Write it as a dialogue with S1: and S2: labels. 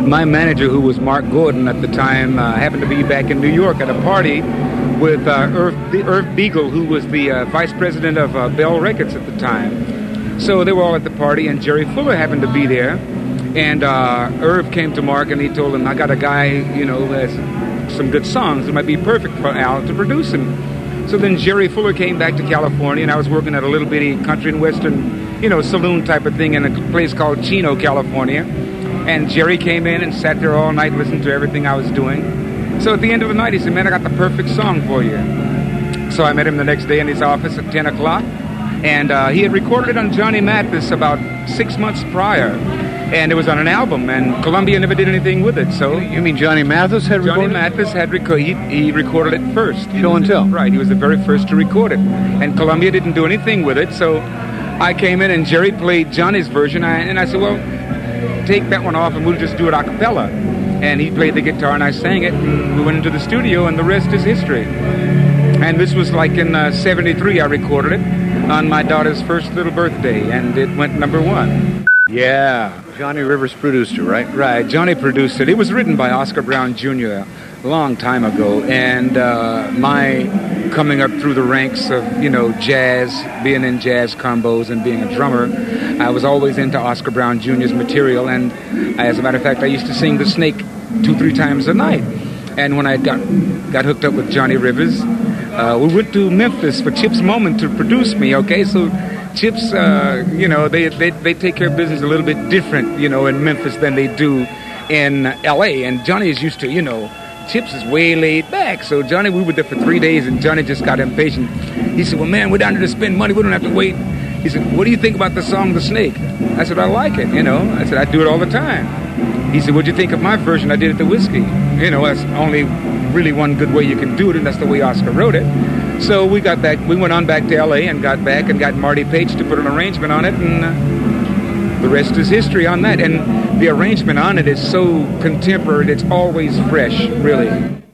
S1: my manager, who was Mark Gordon at the time, happened to be back in New York at a party with Irv Beagle, who was the vice president of Bell Records at the time. So they were all at the party, and Jerry Fuller happened to be there. And Irv came to Mark, and he told him, I got a guy, you know, who has some good songs. It might be perfect for Al to produce him. So then Jerry Fuller came back to California, and I was working at a little bitty country and western, you know, saloon type of thing in a place called Chino, California. And Jerry came in and sat there all night listening to everything I was doing. So at the end of the night, he said, man, I got the perfect song for you. So I met him the next day in his office at 10 o'clock. And he had recorded it on Johnny Mathis about 6 months prior. And it was on an album, and Columbia never did anything with it. So
S2: you mean Johnny Mathis had recorded it?
S1: Johnny Mathis had he recorded it first.
S2: Show and tell.
S1: Right, he was the very first to record it. And Columbia didn't do anything with it. So I came in, and Jerry played Johnny's version. And I said, well, take that one off, and we'll just do it a cappella. And he played the guitar, and I sang it. And we went into the studio, and the rest is history. And this was like in 73, I recorded it on my daughter's first little birthday, and it went number one. Yeah.
S2: Johnny Rivers produced it, right?
S1: Right. Johnny produced it. It was written by Oscar Brown Jr. a long time ago. And my coming up through the ranks of, you know, jazz, being in jazz combos and being a drummer, I was always into Oscar Brown Jr.'s material. And as a matter of fact, I used to sing The Snake 2-3 times a night. And when I got hooked up with Johnny Rivers, we went to Memphis for Chip's Moment to produce me, okay? So Chips, you know, they take care of business a little bit different, you know, in Memphis than they do in L.A. And Johnny is used to, you know, Chips is way laid back. So Johnny, we were there for 3 days, and Johnny just got impatient. He said, well, man, we're down here to spend money. We don't have to wait. He said, what do you think about the song The Snake? I said, I like it, you know. I said, I do it all the time. He said, what'd you think of my version? I did it to Whiskey. You know, that's only really one good way you can do it, and that's the way Oscar wrote it. So we went on back to L.A. and got back and got Marty Page to put an arrangement on it, and the rest is history on that. And the arrangement on it is so contemporary, it's always fresh, really.